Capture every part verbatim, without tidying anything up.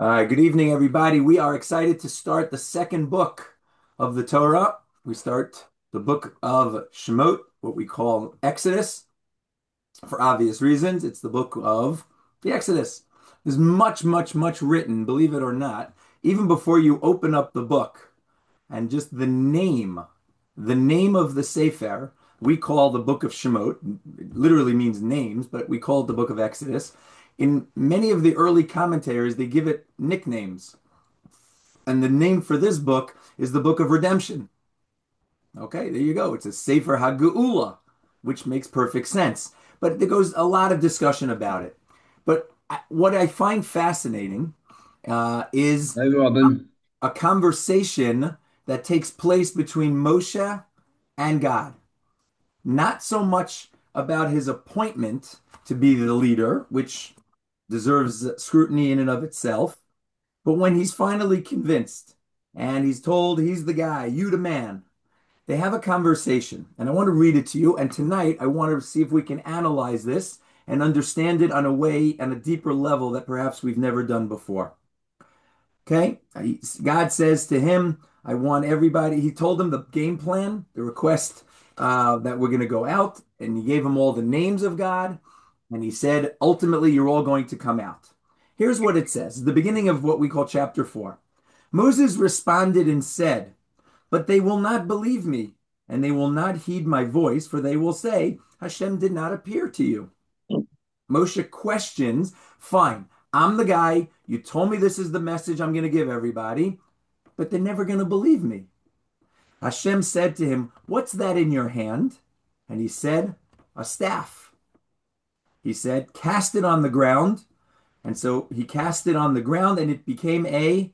Uh, good evening, everybody. We are excited to start the second book of the Torah. We start the book of Shemot, what we call Exodus, for obvious reasons. It's the book of the Exodus. There's much, much, much written, believe it or not, even before you open up the book. And just the name, the name of the Sefer, we call the book of Shemot. It literally means names, but we call it the book of Exodus. In many of the early commentaries, they give it nicknames. And the name for this book is the Book of Redemption. Okay, there you go. It's a Sefer HaGeula, which makes perfect sense. But there goes a lot of discussion about it. But what I find fascinating uh, is ايوه بعدين. a conversation that takes place between Moshe and God. Not so much about his appointment to be the leader, which deserves scrutiny in and of itself, but when he's finally convinced and he's told he's the guy, you the man, they have a conversation. And I want to read it to you. And tonight I want to see if we can analyze this and understand it on a way, on a deeper level that perhaps we've never done before. Okay? God says to him, I want everybody, he told him the game plan, the request uh, that we're going to go out, and he gave him all the names of God. And he said, ultimately, you're all going to come out. Here's what it says, the beginning of what we call chapter four. Moses responded and said, but they will not believe me, and they will not heed my voice, for they will say, Hashem did not appear to you. Moshe questions, fine, I'm the guy. You told me this is the message I'm going to give everybody, but they're never going to believe me. Hashem said to him, what's that in your hand? And he said, a staff. He said, cast it on the ground. And so he cast it on the ground and it became a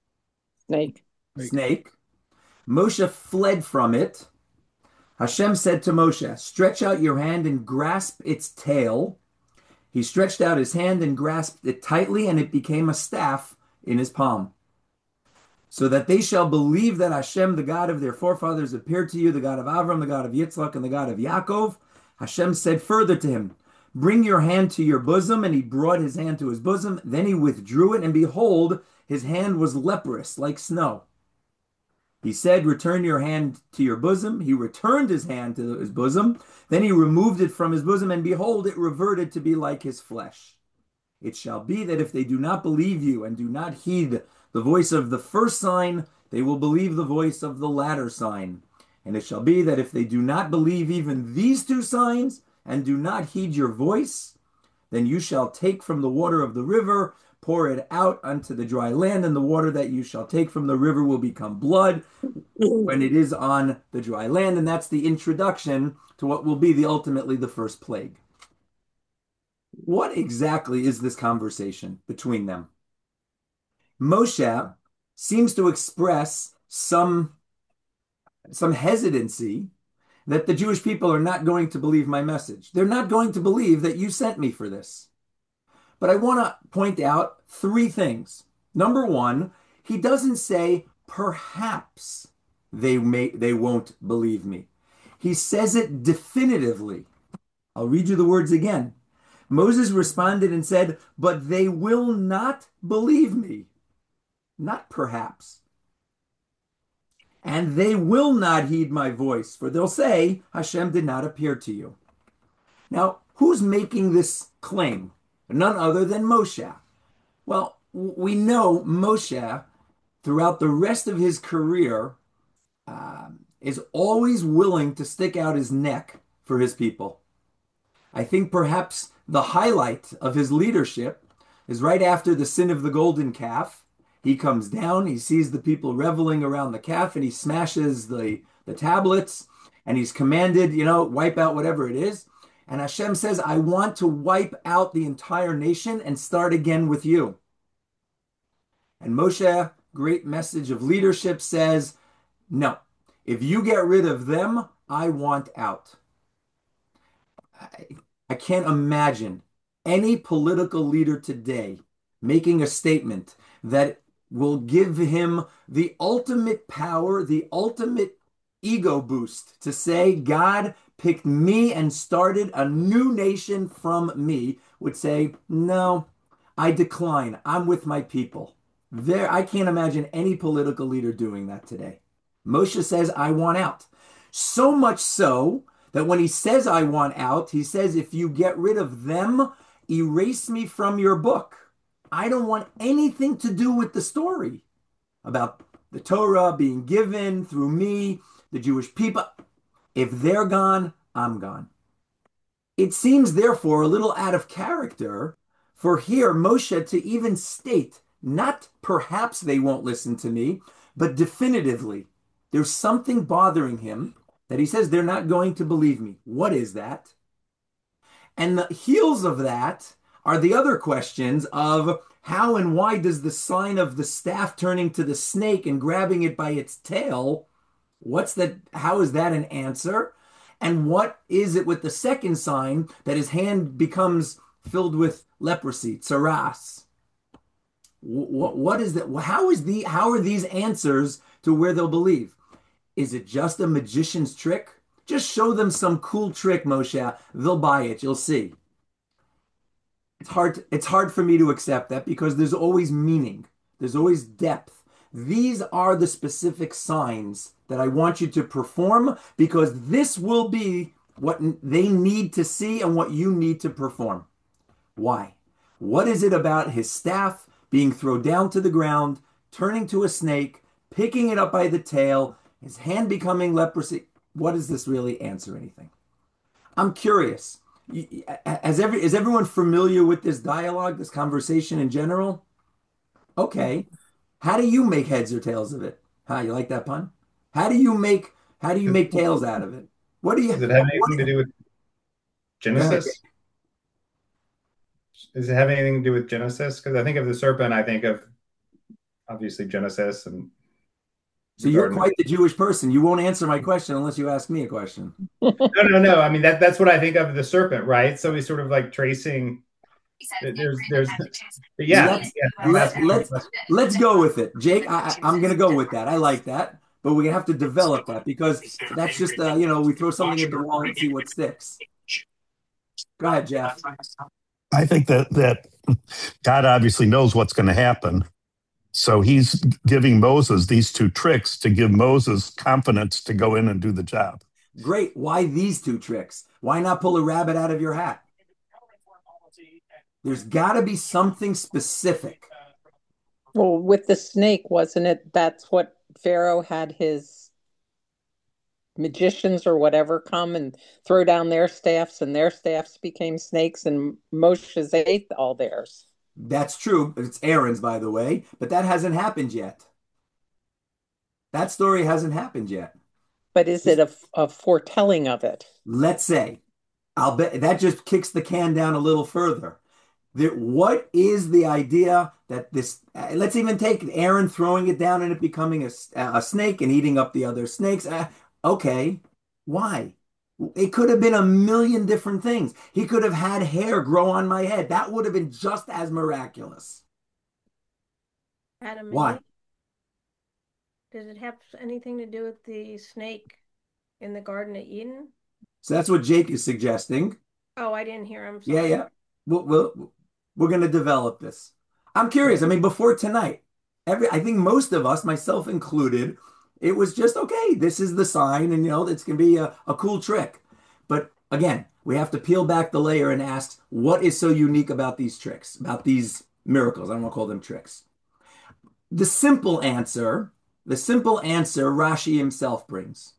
Snake. snake. Moshe fled from it. Hashem said to Moshe, stretch out your hand and grasp its tail. He stretched out his hand and grasped it tightly, and it became a staff in his palm. So that they shall believe that Hashem, the God of their forefathers, appeared to you, the God of Avram, the God of Yitzchak, and the God of Yaakov. Hashem said further to him, bring your hand to your bosom. And he brought his hand to his bosom. Then he withdrew it, and behold, his hand was leprous like snow. He said, return your hand to your bosom. He returned his hand to his bosom. Then he removed it from his bosom, and behold, it reverted to be like his flesh. It shall be that if they do not believe you and do not heed the voice of the first sign, they will believe the voice of the latter sign. And it shall be that if they do not believe even these two signs and do not heed your voice, then you shall take from the water of the river, pour it out unto the dry land, and the water that you shall take from the river will become blood when it is on the dry land. And that's the introduction to what will be the ultimately the first plague. What exactly is this conversation between them? Moshe seems to express some, some hesitancy that the Jewish people are not going to believe my message. They're not going to believe that you sent me for this. But I want to point out three things. Number one, he doesn't say perhaps they may they won't believe me. He says it definitively. I'll read you the words again. Moses responded and said, but they will not believe me. Not perhaps. And they will not heed my voice, for they'll say, Hashem did not appear to you. Now, who's making this claim? None other than Moshe. Well, we know Moshe, throughout the rest of his career, um, is always willing to stick out his neck for his people. I think perhaps the highlight of his leadership is right after the sin of the golden calf. He comes down, he sees the people reveling around the calf, and he smashes the, the tablets, and he's commanded, you know, wipe out whatever it is. And Hashem says, I want to wipe out the entire nation and start again with you. And Moshe, great message of leadership, says, no, if you get rid of them, I want out. I, I can't imagine any political leader today making a statement that will give him the ultimate power, the ultimate ego boost to say, God picked me and started a new nation from me, would say, no, I decline. I'm with my people. There, I can't imagine any political leader doing that today. Moshe says, I want out. So much so that when he says, I want out, he says, if you get rid of them, erase me from your book. I don't want anything to do with the story about the Torah being given through me, the Jewish people. If they're gone, I'm gone. It seems, therefore, a little out of character for here Moshe to even state, not perhaps they won't listen to me, but definitively, there's something bothering him that he says they're not going to believe me. What is that? And the heels of that are the other questions of how and why does the sign of the staff turning to the snake and grabbing it by its tail, what's that? How is that an answer? And what is it with the second sign that his hand becomes filled with leprosy, tsaras? What, what is that? How is the how are these answers to where they'll believe? Is it just a magician's trick? Just show them some cool trick, Moshe. They'll buy it. You'll see. It's hard, to- it's hard for me to accept that because there's always meaning. There's always depth. These are the specific signs that I want you to perform because this will be what they need to see and what you need to perform. Why? What is it about his staff being thrown down to the ground, turning to a snake, picking it up by the tail, his hand becoming leprosy? What does this really answer anything? I'm curious. Has every, is everyone familiar with this dialogue, this conversation in general? Okay. How do you make heads or tails of it? Huh, you like that pun? How do you make how do you Does, make tails out of it? What do you does it have what, anything to what do with go ahead. Genesis? Does it have anything to do with Genesis? Because I think of the serpent, I think of obviously Genesis and So the you're Garden of. quite the Jewish person. You won't answer my question unless you ask me a question. No, no, no. I mean that that's what I think of the serpent, right? So he's sort of like tracing. There's, there's, yeah, Let's yeah. I'm let asking you a let's question. let's go with it. Jake, I, I- I'm gonna go with that. I like that. But we're gonna have to develop that because that's just uh, you know, we throw something at the wall and see what sticks. Go ahead, Jeff. I think that that God obviously knows what's going to happen. So he's giving Moses these two tricks to give Moses confidence to go in and do the job. Great. Why these two tricks? Why not pull a rabbit out of your hat? There's got to be something specific. Well, with the snake, wasn't it? That's what Pharaoh had his magicians or whatever come and throw down their staffs, and their staffs became snakes, and Moshe's ate all theirs. That's true. It's Aaron's, by the way, but that hasn't happened yet. That story hasn't happened yet. But is it a, a foretelling of it? Let's say, I'll bet that just kicks the can down a little further. There, what is the idea that this, uh, let's even take Aaron throwing it down and it becoming a, a snake and eating up the other snakes. Uh, okay, why? It could have been a million different things. He could have had hair grow on my head. That would have been just as miraculous. Adam and Why? Eve. Does it have anything to do with the snake in the Garden of Eden? So that's what Jake is suggesting. Oh, I didn't hear him. Yeah, Sorry. yeah. We'll, we'll, we're going to develop this. I'm curious. I mean, before tonight, every I think most of us, myself included, it was just okay. This is the sign, and you know, it's going to be a, a cool trick. But again, we have to peel back the layer and ask, what is so unique about these tricks, about these miracles? I don't want to call them tricks. The simple answer, the simple answer Rashi himself brings.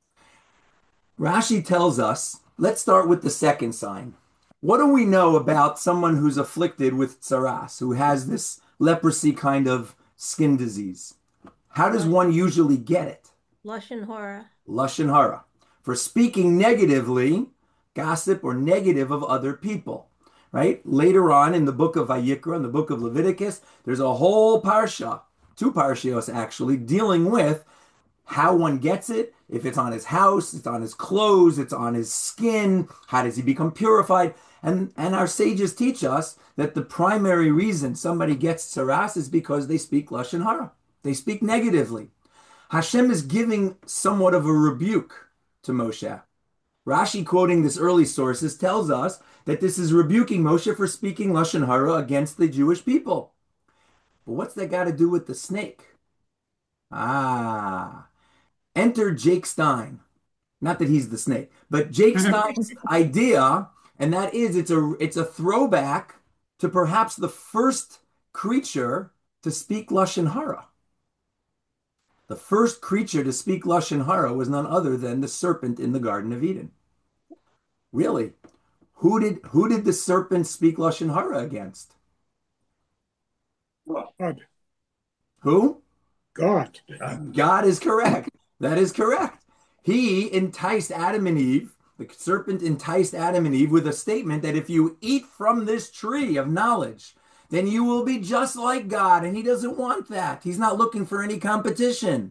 Rashi tells us, let's start with the second sign. What do we know about someone who's afflicted with tsaras, who has this leprosy kind of skin disease? How does one usually get it? Lashon hara. Lashon hara. For speaking negatively, gossip or negative of other people, right? Later on in the book of Vayikra, in the book of Leviticus, there's a whole parsha, two parshios actually, dealing with how one gets it, if it's on his house, it's on his clothes, it's on his skin, how does he become purified? And, and our sages teach us that the primary reason somebody gets tsaras is because they speak lashon hara. They speak negatively. Hashem is giving somewhat of a rebuke to Moshe. Rashi, quoting this early sources, tells us that this is rebuking Moshe for speaking Lashon Hara against the Jewish people. But what's that got to do with the snake? Ah, enter Jake Stein. Not that he's the snake, but Jake Stein's idea, and that is it's a it's a throwback to perhaps the first creature to speak Lashon Hara. The first creature to speak Lashon Hara was none other than the serpent in the Garden of Eden. Really? Who did who did the serpent speak Lashon Hara against? God. Who? God. God is correct. That is correct. He enticed Adam and Eve, the serpent enticed Adam and Eve with a statement that if you eat from this tree of knowledge, then you will be just like God. And he doesn't want that. He's not looking for any competition.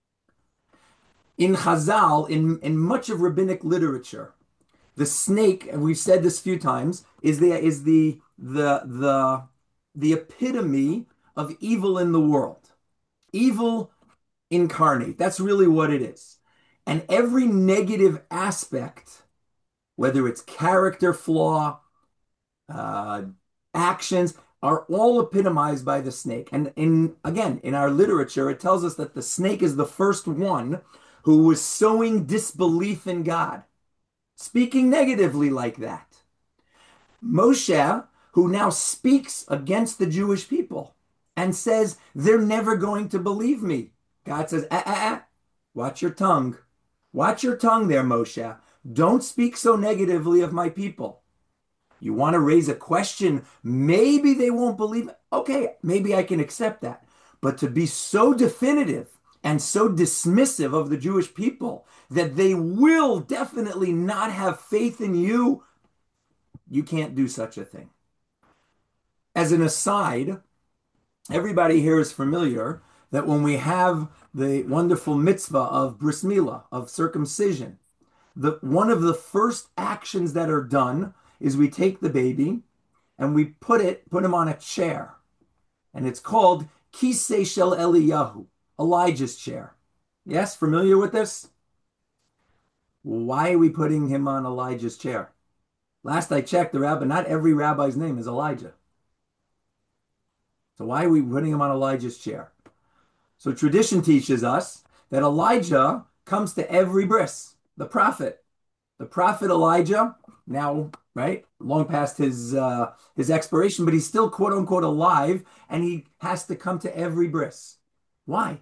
In Chazal, in, in much of rabbinic literature, the snake, and we've said this a few times, is the is the the the the epitome of evil in the world. Evil incarnate. That's really what it is. And every negative aspect, whether it's character flaw, uh, actions, are all epitomized by the snake. And in again, in our literature, it tells us that the snake is the first one who was sowing disbelief in God, speaking negatively like that. Moshe, who now speaks against the Jewish people and says, they're never going to believe me. God says, ah, ah, ah. Watch your tongue. Watch your tongue there, Moshe. Don't speak so negatively of my people. You want to raise a question, maybe they won't believe it. Okay, maybe I can accept that. But to be so definitive and so dismissive of the Jewish people that they will definitely not have faith in you, you can't do such a thing. As an aside, everybody here is familiar that when we have the wonderful mitzvah of bris milah, of circumcision, the, one of the first actions that are done is we take the baby and we put it, put him on a chair. And it's called Kisei Shel Eliyahu, Elijah's chair. Yes, familiar with this? Why are we putting him on Elijah's chair? Last I checked, the rabbi, not every rabbi's name is Elijah. So why are we putting him on Elijah's chair? So tradition teaches us that Elijah comes to every bris, the prophet. The prophet Elijah, now, right, long past his uh, his expiration, but he's still quote unquote alive, and he has to come to every bris. Why?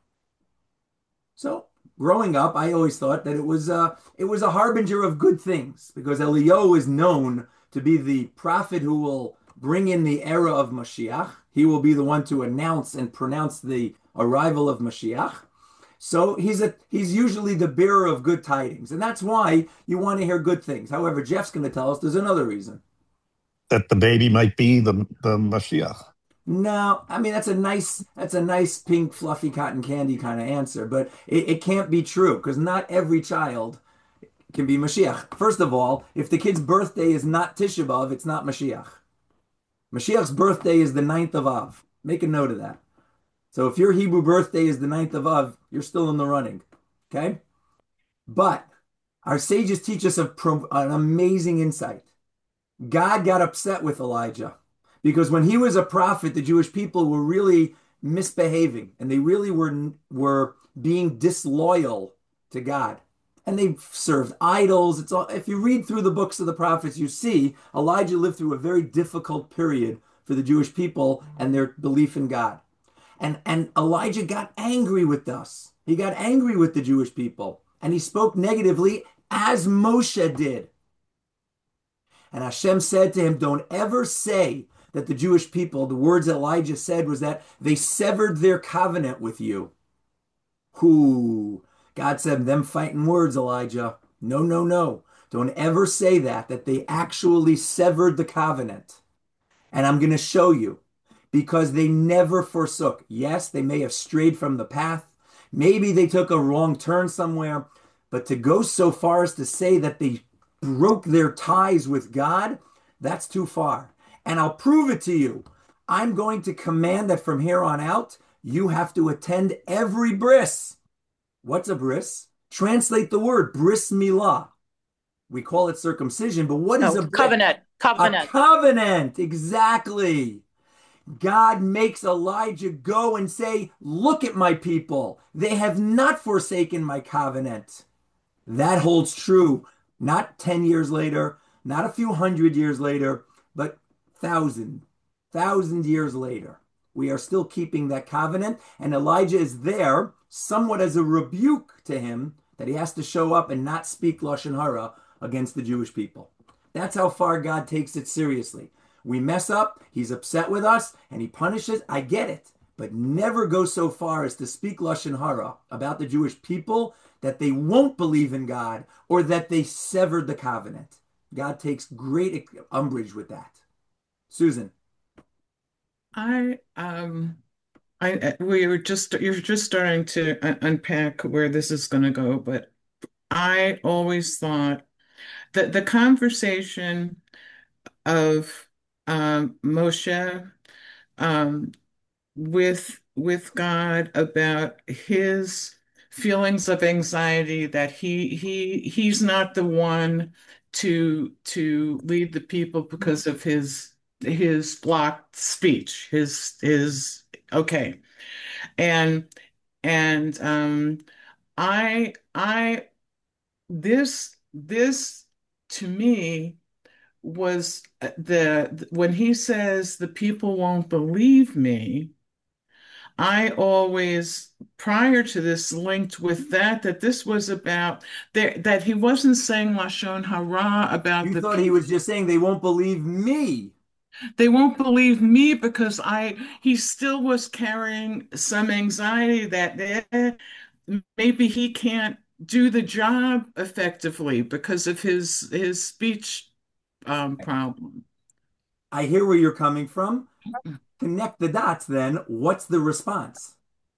So growing up, I always thought that it was uh, it was a harbinger of good things, because Eliyahu is known to be the prophet who will bring in the era of Mashiach. He will be the one to announce and pronounce the arrival of Mashiach. So he's a he's usually the bearer of good tidings, and that's why you want to hear good things. However, Jeff's going to tell us there's another reason. That the baby might be the the Mashiach. No, I mean that's a nice that's a nice pink fluffy cotton candy kind of answer, but it, it can't be true, because not every child can be Mashiach. First of all, if the kid's birthday is not Tisha B'Av, it's not Mashiach. Mashiach's birthday is the ninth of Av. Make a note of that. So if your Hebrew birthday is the ninth of Av, you're still in the running, okay? But our sages teach us of an amazing insight. God got upset with Elijah because when he was a prophet, the Jewish people were really misbehaving, and they really were, were being disloyal to God. And they served idols. It's all, if you read through the books of the prophets, you see Elijah lived through a very difficult period for the Jewish people and their belief in God. And, and Elijah got angry with us. He got angry with the Jewish people, and he spoke negatively as Moshe did. And Hashem said to him, don't ever say that the Jewish people, the words Elijah said was that they severed their covenant with you. Who? God said, them fighting words, Elijah. No, no, no. Don't ever say that, that they actually severed the covenant. And I'm going to show you. Because they never forsook. Yes, they may have strayed from the path. Maybe they took a wrong turn somewhere. But to go so far as to say that they broke their ties with God, that's too far. And I'll prove it to you. I'm going to command that from here on out, you have to attend every bris. What's a bris? Translate the word bris milah. We call it circumcision, but what is No, a brit? covenant. A Covenant. covenant, exactly. God makes Elijah go and say, look at my people. They have not forsaken my covenant. That holds true, not ten years later, not a few hundred years later, but thousand, thousand years later. We are still keeping that covenant, and Elijah is there somewhat as a rebuke to him that he has to show up and not speak Lashon Hara against the Jewish people. That's how far God takes it seriously. We mess up, he's upset with us, and he punishes. I get it, but never go so far as to speak Lashon Hara about the Jewish people that they won't believe in God or that they severed the covenant. God takes great umbrage with that. Susan. I um I we were just you're just starting to un unpack where this is going to go, but I always thought that the conversation of um, Moshe um, with with God about his feelings of anxiety that he he he's not the one to to lead the people because of his his blocked speech, his his okay. And and um I I this this to me was uh, the when he says the people won't believe me, I always prior to this linked with that that this was about that that he wasn't saying Lashon Hara about You the thought he people. was just saying they won't believe me. They won't believe me because I he still was carrying some anxiety that eh, maybe he can't do the job effectively because of his his speech um, problem. I hear where you're coming from. Connect the dots then. What's the response?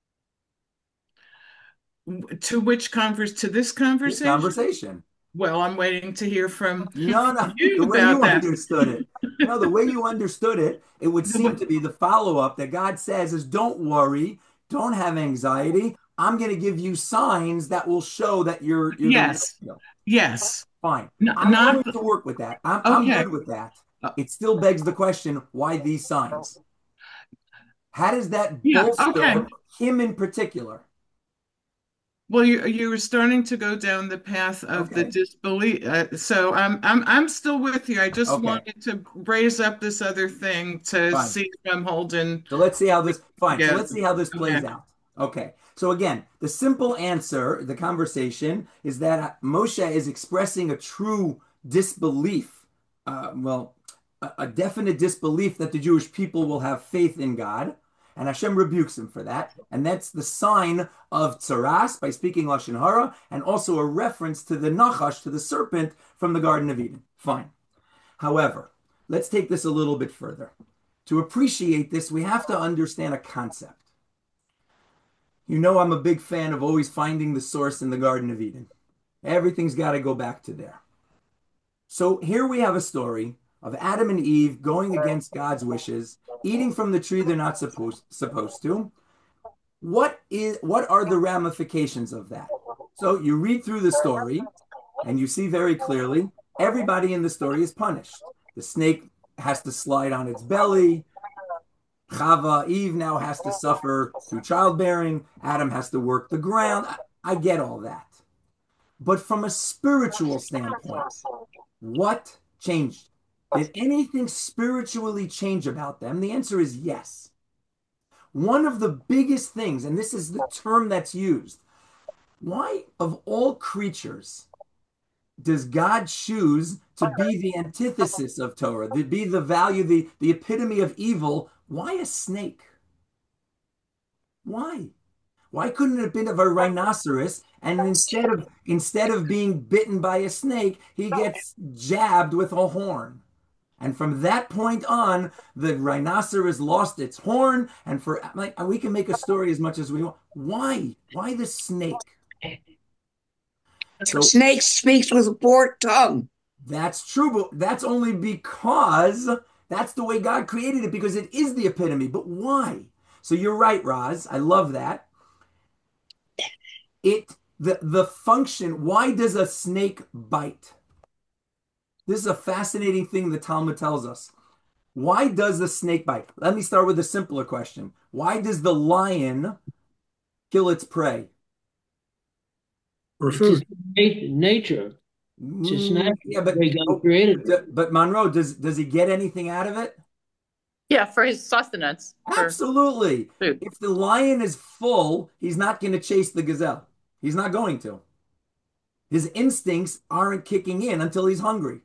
To which converse to this This conversation? conversation. Well, I'm waiting to hear from No, no, you the way about you that. understood it. No, the way you understood it, it would seem to be the follow-up that God says is don't worry, don't have anxiety. I'm going to give you signs that will show that you're you're the real Yes, deal. yes. Fine. N I'm not willing to work with that. I'm I'm okay. good with that. Uh, It still begs the question, why these signs? How does that yeah, okay. bolster him in particular? Well, you you were starting to go down the path of the Okay. disbelief. Uh, so I'm I'm I'm still with you. I just Okay. wanted to raise up this other thing to Fine. see if I'm holding So let's see how this, fine. So together. let's see how this plays Okay. out. Okay. So again, the simple answer, the conversation is that Moshe is expressing a true disbelief, uh, well, a, a definite disbelief that the Jewish people will have faith in God. And Hashem rebukes him for that. And that's the sign of tsaras by speaking Lashon Hara, and also a reference to the Nachash, to the serpent from the Garden of Eden. Fine. However, let's take this a little bit further. To appreciate this, we have to understand a concept. You know, I'm a big fan of always finding the source in the Garden of Eden. Everything's got to go back to there. So here we have a story of Adam and Eve going against God's wishes, eating from the tree they're not supposed supposed to. What is what are the ramifications of that? So you read through the story and you see very clearly everybody in the story is punished. The snake has to slide on its belly. Chava, Eve now has to suffer through childbearing. Adam has to work the ground. I, I get all that. But from a spiritual standpoint, what changed? Did anything spiritually change about them? The answer is yes. One of the biggest things, and this is the term that's used, why of all creatures does God choose to be the antithesis of Torah, to be the value, the, the epitome of evil? Why a snake? Why? Why couldn't it have been of a rhinoceros? And instead of instead of being bitten by a snake, he gets jabbed with a horn. And from that point on, the rhinoceros lost its horn. And for like we can make a story as much as we want. Why? Why the snake? So, snake speaks with a forked tongue. That's true, but that's only because that's the way God created it, because it is the epitome. But why? So you're right, Roz. I love that. It the the function. Why does a snake bite? This is a fascinating thing the Talmud tells us. Why does the snake bite? Let me start with a simpler question. Why does the lion kill its prey? For food. Nature. It's just Mm, natural. yeah, but, They got oh, created. but, but Monroe, does does he get anything out of it? Yeah, for his sustenance. For Absolutely. food. If the lion is full, he's not going to chase the gazelle. He's not going to. His instincts aren't kicking in until he's hungry.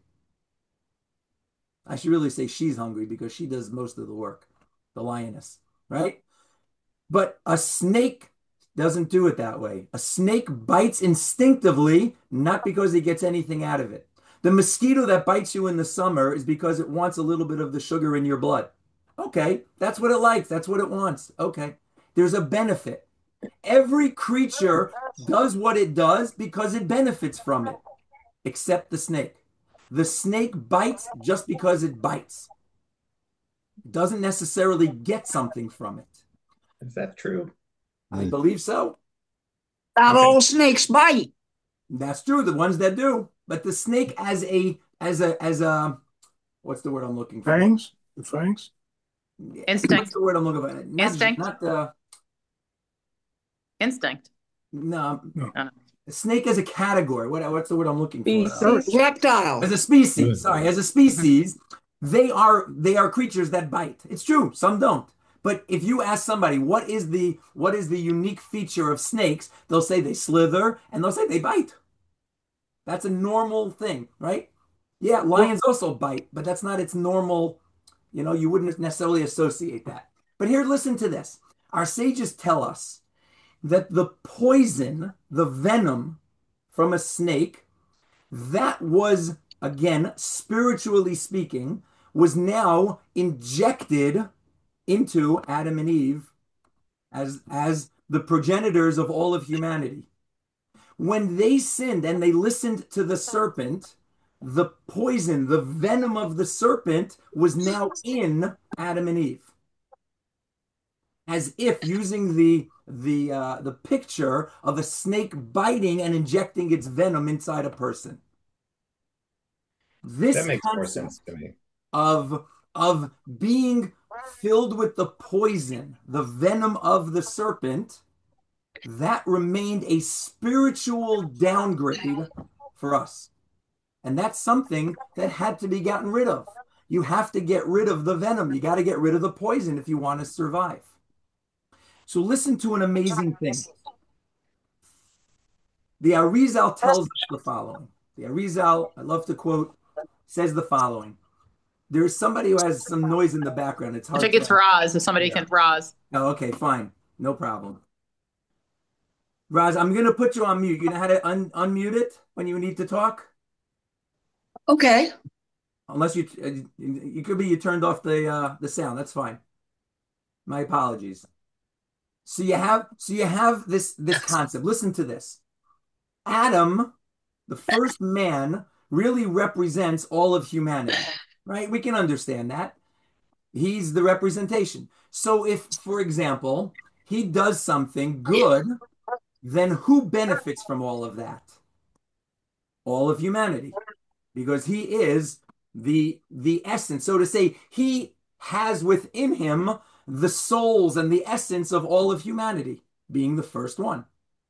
I should really say she's hungry because she does most of the work, the lioness, right? But a snake doesn't do it that way. A snake bites instinctively, not because he gets anything out of it. The mosquito that bites you in the summer is because it wants a little bit of the sugar in your blood. Okay, that's what it likes. That's what it wants. Okay, there's a benefit. Every creature does what it does because it benefits from it, except the snake. The snake bites just because it bites. It doesn't necessarily get something from it. Is that true? I believe so. Not Okay. all snakes bite. That's true. The ones that do, but the snake as a as a as a what's the word I'm looking for? Fangs? The fangs? Instinct. What's the word I'm looking for? Not, Instinct. Not the Instinct. no. No. Oh, no. A snake as a category. What what's the word I'm looking for? Species. Reptile. As a species. Sorry, as a species, they are they are creatures that bite. It's true. Some don't. But if you ask somebody what is the what is the unique feature of snakes, they'll say they slither and they'll say they bite. That's a normal thing, right? Yeah, lions also bite, but that's not its normal, you know, you wouldn't necessarily associate that. But here, listen to this. Our sages tell us that the poison, the venom from a snake, that was, again, spiritually speaking, was now injected into Adam and Eve as, as the progenitors of all of humanity. When they sinned and they listened to the serpent, the poison, the venom of the serpent was now in Adam and Eve. As if using the the uh, the picture of a snake biting and injecting its venom inside a person. This That makes more concept sense to me. of of being filled with the poison, the venom of the serpent, that remained a spiritual downgrade for us. And that's something that had to be gotten rid of. You have to get rid of the venom. You got to get rid of the poison if you want to survive. So listen to an amazing thing. The Arizal tells us the following. The Arizal, I love to quote, says the following. There's somebody who has some noise in the background. It's I hard think to... it's Roz. If somebody Yeah. can Roz. Oh, okay, fine. No problem. Raz, I'm going to put you on mute. You know how to un unmute it when you need to talk? Okay. Unless you, uh, you could be you turned off the uh, the sound. That's fine. My apologies. So you have so you have this this concept. Listen to this. Adam, the first man, really represents all of humanity, right? We can understand that. He's the representation. So if, for example, he does something good, then who benefits from all of that? All of humanity, because he is the the essence. So to say, he has within him the souls and the essence of all of humanity, being the first one.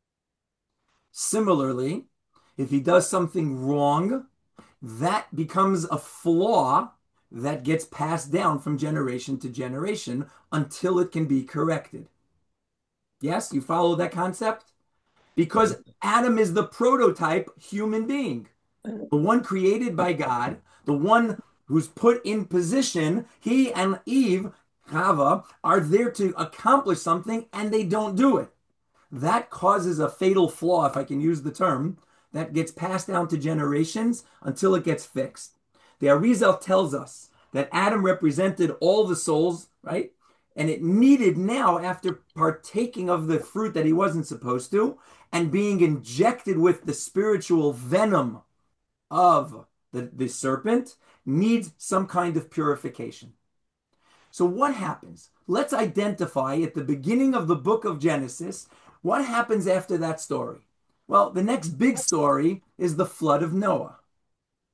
Similarly, if he does something wrong, that becomes a flaw that gets passed down from generation to generation until it can be corrected. Yes, you follow that concept? Because Adam is the prototype human being, the one created by God, the one who's put in position. He and Eve, Chava, are there to accomplish something, and they don't do it. That causes a fatal flaw, if I can use the term, that gets passed down to generations until it gets fixed. The Arizal tells us that Adam represented all the souls, right? And it needed now, after partaking of the fruit that he wasn't supposed to, and being injected with the spiritual venom of the, the serpent, needs some kind of purification. So what happens? Let's identify at the beginning of the book of Genesis, what happens after that story? Well, the next big story is the flood of Noah.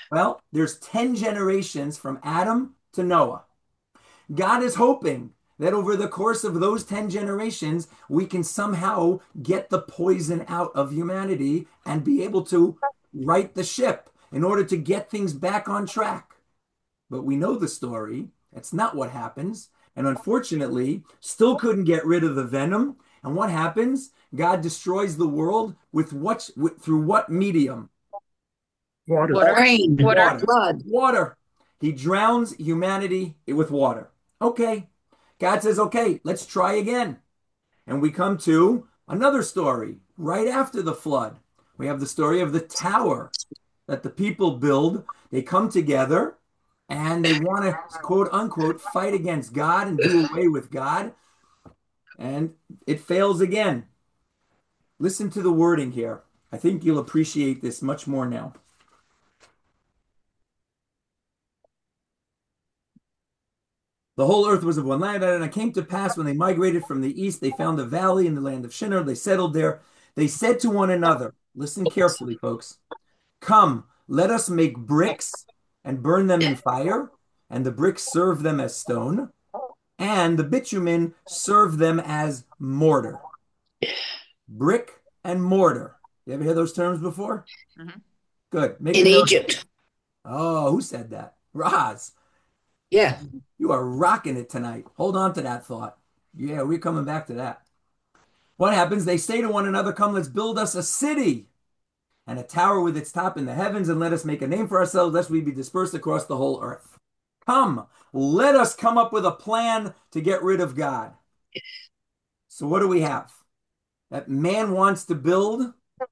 Well, there's ten generations from Adam to Noah. God is hoping that over the course of those ten generations, we can somehow get the poison out of humanity and be able to right the ship in order to get things back on track. But we know the story. That's not what happens. And unfortunately, still couldn't get rid of the venom. And what happens? God destroys the world with what, with, through what medium? Water. Water. Rain. Water. Water. Blood. Water. He drowns humanity with water. Okay. God says, okay, let's try again. And we come to another story right after the flood. We have the story of the tower that the people build. They come together and they want to, quote unquote, fight against God and do away with God. And it fails again. Listen to the wording here. I think you'll appreciate this much more now. The whole earth was of one land, and it came to pass when they migrated from the east, they found a valley in the land of Shinar. They settled there. They said to one another, listen carefully, folks, come, let us make bricks and burn them in fire, and the bricks serve them as stone, and the bitumen serve them as mortar. Brick and mortar. You ever hear those terms before? Mhm. Good. Make In a note. Egypt. Oh, who said that? Roz. Yeah. You are rocking it tonight. Hold on to that thought. Yeah, we're coming back to that. What happens? They say to one another, come, let's build us a city and a tower with its top in the heavens, and let us make a name for ourselves, lest we be dispersed across the whole earth. Come, let us come up with a plan to get rid of God. So what do we have? That man wants to build.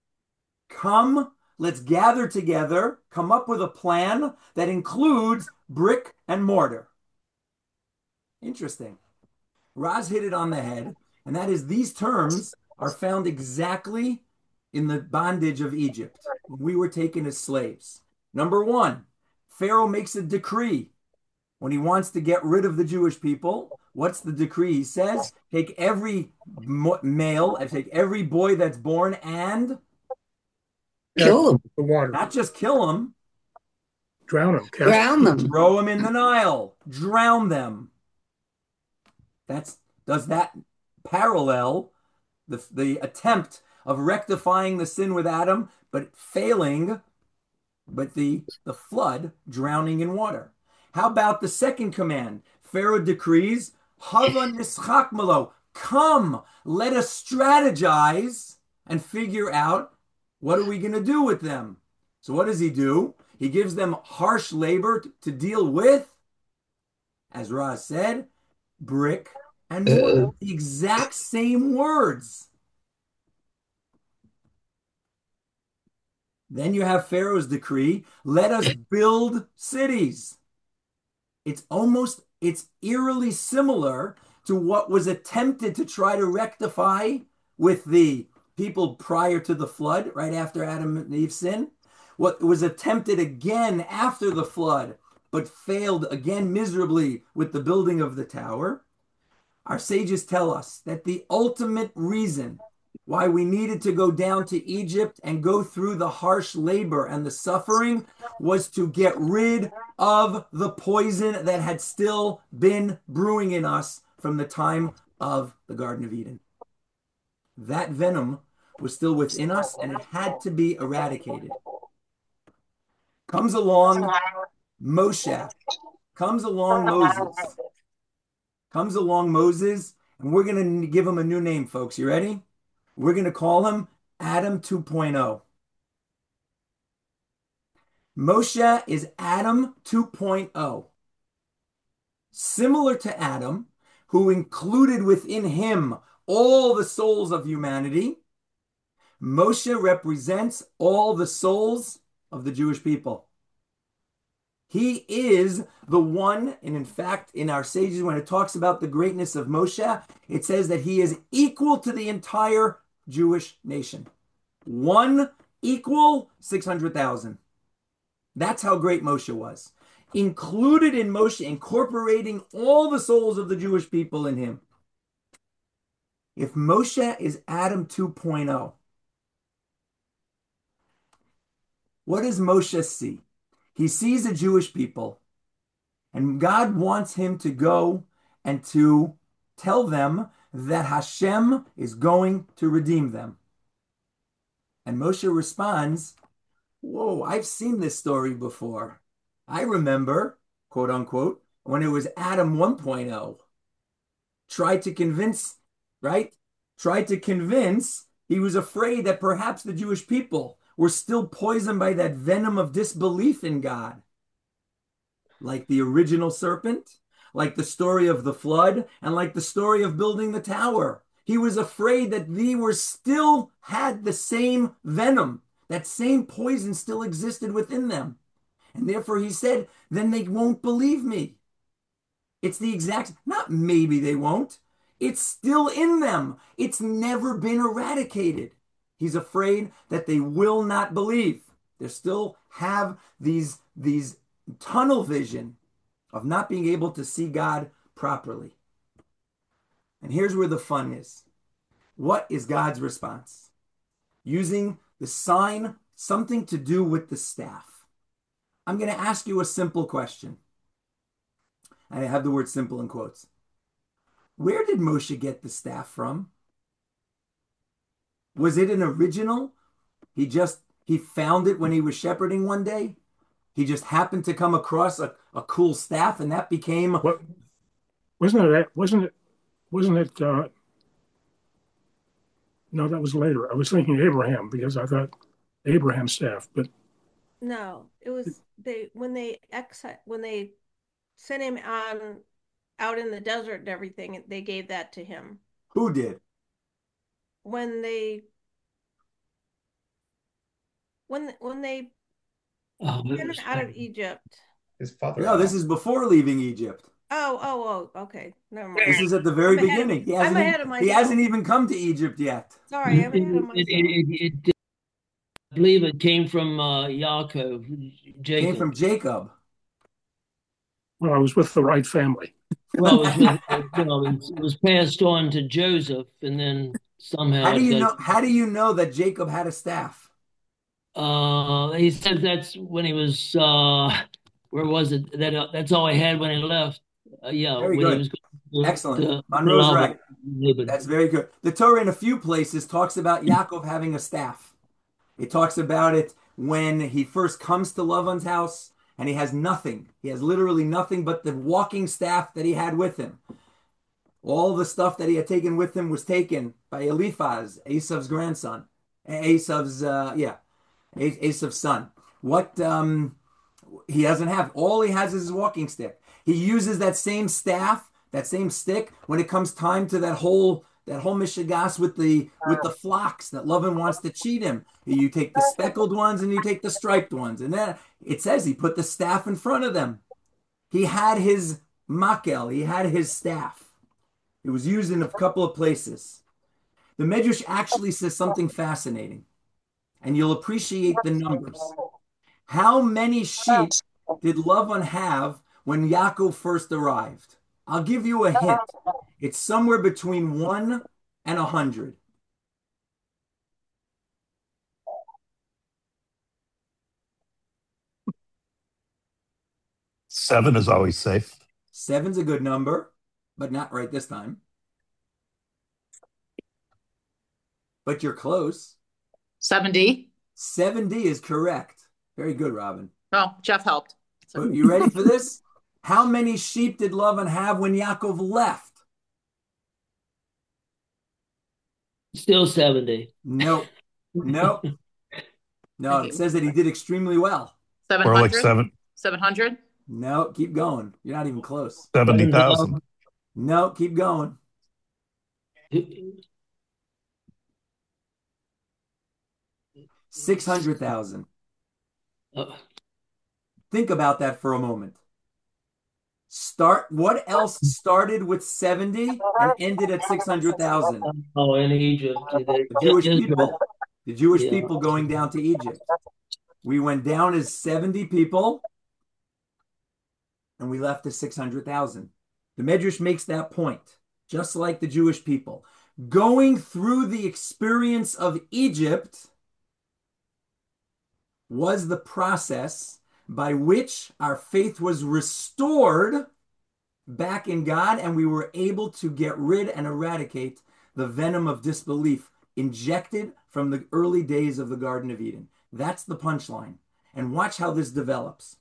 Come, let's gather together, come up with a plan that includes brick and mortar. Interesting. Roz hit it on the head, and that is these terms are found exactly in the bondage of Egypt. We were taken as slaves. Number one, Pharaoh makes a decree when he wants to get rid of the Jewish people. What's the decree? He says, take every male, take every boy that's born and Kill them. The water. not just kill them, Drown them. Cast Drown them. throw them in the Nile, drown them. That's does that parallel the the attempt of rectifying the sin with Adam, but failing, but the the flood drowning in water. How about the second command? Pharaoh decrees, Hava nischak malo, come, let us strategize and figure out what are we going to do with them. So what does he do? He gives them harsh labor to deal with, as Roz said, brick and mortar. The exact same words. Then you have Pharaoh's decree, let us build cities. It's almost, it's eerily similar to what was attempted to try to rectify with the people prior to the flood, right after Adam and Eve's sin. What was attempted again after the flood, but failed again miserably with the building of the tower. Our sages tell us that the ultimate reason why we needed to go down to Egypt and go through the harsh labor and the suffering was to get rid of the poison that had still been brewing in us from the time of the Garden of Eden. That venom was still within us and it had to be eradicated. Comes along Moshe, comes along Moses, comes along Moses, and we're going to give him a new name, folks. You ready? We're going to call him Adam two point oh. Moshe is Adam two point oh. Similar to Adam, who included within him all the souls of humanity, Moshe represents all the souls of the Jewish people. He is the one, and in fact, in our sages, when it talks about the greatness of Moshe, it says that he is equal to the entire Jewish nation. One equal six hundred thousand. That's how great Moshe was. Included in Moshe, incorporating all the souls of the Jewish people in him. If Moshe is Adam two point oh, what does Moshe see? He sees the Jewish people, and God wants him to go and to tell them that Hashem is going to redeem them. And Moshe responds, whoa, I've seen this story before. I remember, quote unquote, when it was Adam 1.0. Tried to convince, right? Tried to convince, he was afraid that perhaps the Jewish people were still poisoned by that venom of disbelief in God. Like the original serpent, like the story of the flood, and like the story of building the tower. He was afraid that they were still had the same venom, that same poison still existed within them. And therefore he said, then they won't believe me. It's the exact, not maybe they won't. It's still in them. It's never been eradicated. He's afraid that they will not believe. They still have these, these tunnel vision of not being able to see God properly. And here's where the fun is. What is God's response? Using the sign, something to do with the staff. I'm going to ask you a simple question. I have the word simple in quotes. Where did Moshe get the staff from? Was it an original? He just, he found it when he was shepherding one day? He just happened to come across a, a cool staff and that became... What, wasn't it, wasn't it, wasn't it, uh, no, that was later. I was thinking Abraham because I thought Abraham's staff, but... No, it was, they, when they exit, when they sent him on out in the desert and everything, they gave that to him. Who did? When they when when they Oh, sent him out of Egypt. His father. No, this is before leaving Egypt. Oh, oh, oh, okay. Never mind. This is at the very I'm ahead- beginning. He I'm hasn't, ahead even, of he myself. hasn't even come to Egypt yet. Sorry, I'm ahead of It, myself. it, it, it, I believe it came from uh, Yaakov, Jacob. Came from Jacob. Well, I was with the right family. Well, it was, you know, it was passed on to Joseph, and then somehow How do it you know? got, How do you know that Jacob had a staff? uh, he said that's when he was, uh, where was it? That uh, that's all he had when he left. Uh, yeah, Very when he good. was going to, Excellent. to Monroe's Laban, right. Laban. That's very good. The Torah in a few places talks about Yaakov having a staff. It talks about it when he first comes to Lavan's house and he has nothing. He has literally nothing but the walking staff that he had with him. All the stuff that he had taken with him was taken by Eliphaz, Esav's grandson. Esav's, uh, yeah, Esav's son. What um, he doesn't have, all he has is his walking stick. He uses that same staff, that same stick, when it comes time to that whole that whole mishigas with the with the flocks that Lavan wants to cheat him. You take the speckled ones and you take the striped ones, and then it says he put the staff in front of them. He had his makel, he had his staff. It was used in a couple of places. The Medrash actually says something fascinating, and you'll appreciate the numbers. How many sheep did Lavan have when Yaakov first arrived? I'll give you a hint. It's somewhere between one and a hundred. Seven is always safe. Seven's a good number, but not right this time. But you're close. seventy. seventy is correct. Very good, Robin. Oh, Jeff helped. So- You ready for this? How many sheep did Lavan have when Yaakov left? Still seventy. Nope. Nope. No, it says that he did extremely well. Or like seven hundred? seven, seven hundred? No, keep going. You're not even close. seventy thousand. No, keep going. six hundred thousand. Uh, Think about that for a moment. Start. What else started with seventy and ended at six hundred thousand? oh, in Egypt. The Jewish Israel. people. The Jewish Yeah. people going down to Egypt. We went down as seventy people and we left as six hundred thousand. The Medrash makes that point, just like the Jewish people. Going through the experience of Egypt was the process by which our faith was restored back in God, and we were able to get rid and eradicate the venom of disbelief injected from the early days of the Garden of Eden. That's the punchline. And watch how this develops.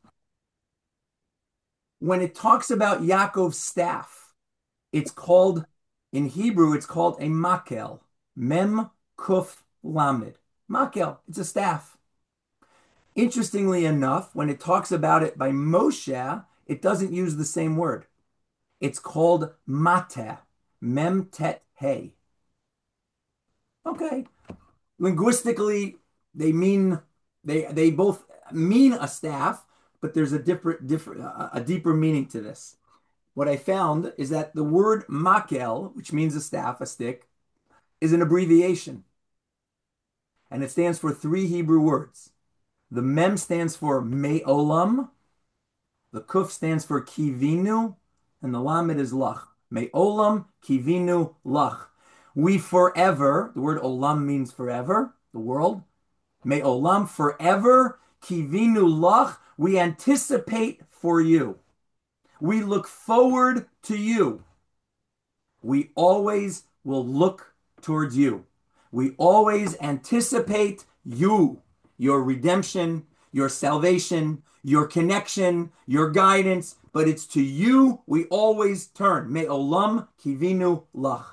When it talks about Yaakov's staff, it's called, in Hebrew, it's called a makel. Mem kuf lamed. Makel, it's a staff. Interestingly enough, when it talks about it by Moshe, it doesn't use the same word. It's called mateh. Mem tet hey. Okay. Linguistically, they mean they they both mean a staff, but there's a different different a deeper meaning to this. What I found is that the word makel, which means a staff, a stick, is an abbreviation. And it stands for three Hebrew words. The mem stands for me'olam, the kuf stands for kivinu, and the lamed is lach. Me'olam kivinu lach. We forever, the word olam means forever, the world. Me'olam, forever, kivinu lach, we anticipate for you. We look forward to you. We always will look towards you. We always anticipate you, your redemption, your salvation, your connection, your guidance, but it's to you we always turn. Me'olam kivinu lach.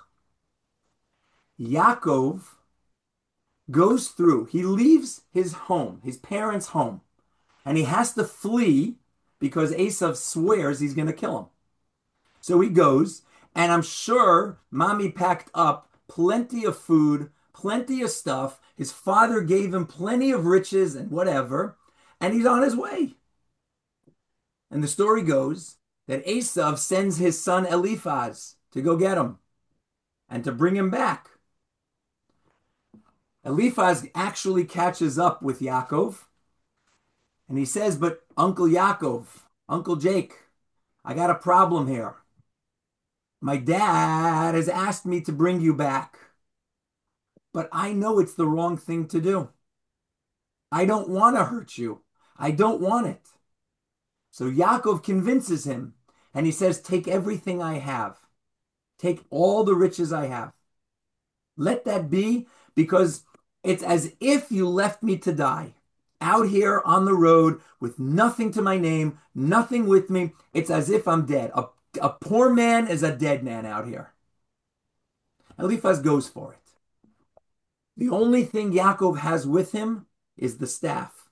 Yaakov goes through, he leaves his home, his parents' home, and he has to flee because Esav swears he's going to kill him. So he goes, and I'm sure mommy packed up plenty of food, plenty of stuff. His father gave him plenty of riches and whatever, and he's on his way. And the story goes that Esav sends his son Eliphaz to go get him and to bring him back. Eliphaz actually catches up with Yaakov, and he says, but Uncle Yaakov, Uncle Jake, I got a problem here. My dad has asked me to bring you back, but I know it's the wrong thing to do. I don't want to hurt you. I don't want it. So Yaakov convinces him, and he says, take everything I have. Take all the riches I have. Let that be, because it's as if you left me to die out here on the road with nothing to my name, nothing with me. It's as if I'm dead. A, a poor man is a dead man out here. Eliphaz goes for it. The only thing Yaakov has with him is the staff.